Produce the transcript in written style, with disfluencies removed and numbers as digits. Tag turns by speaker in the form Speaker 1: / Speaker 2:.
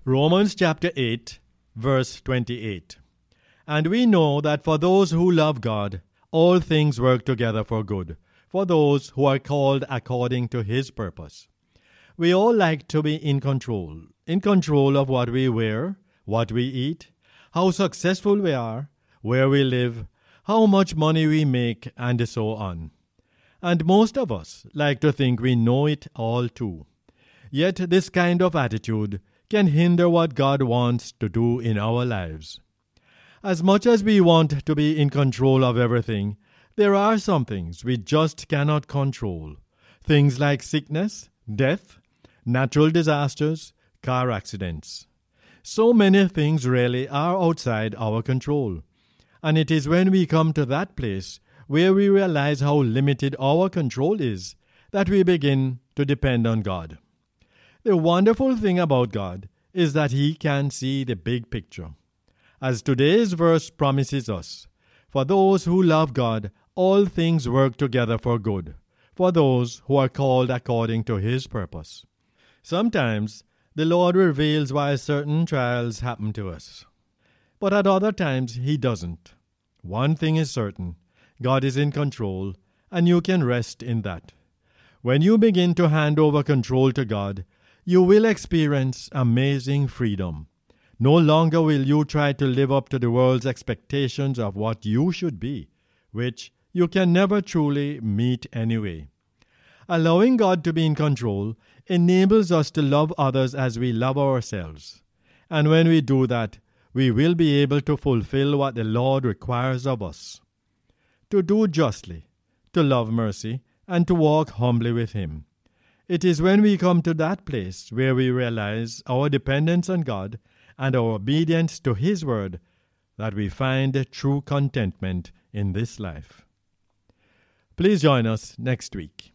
Speaker 1: Romans chapter 8, verse 28. And we know that for those who love God, all things work together for good, for those who are called according to His purpose. We all like to be in control of what we wear, what we eat, how successful we are, where we live, how much money we make, and so on. And most of us like to think we know it all too. Yet this kind of attitude can hinder what God wants to do in our lives. As much as we want to be in control of everything, there are some things we just cannot control. Things like sickness, death, natural disasters, car accidents. So many things really are outside our control. And it is when we come to that place where we realize how limited our control is that we begin to depend on God. The wonderful thing about God is that He can see the big picture. As today's verse promises us, for those who love God, all things work together for good, for those who are called according to His purpose. Sometimes the Lord reveals why certain trials happen to us, but at other times He doesn't. One thing is certain, God is in control, and you can rest in that. When you begin to hand over control to God, you will experience amazing freedom. No longer will you try to live up to the world's expectations of what you should be, which you can never truly meet anyway. Allowing God to be in control enables us to love others as we love ourselves. And when we do that, we will be able to fulfill what the Lord requires of us. To do justly, to love mercy, and to walk humbly with Him. It is when we come to that place where we realize our dependence on God and our obedience to His word that we find true contentment in this life. Please join us next week.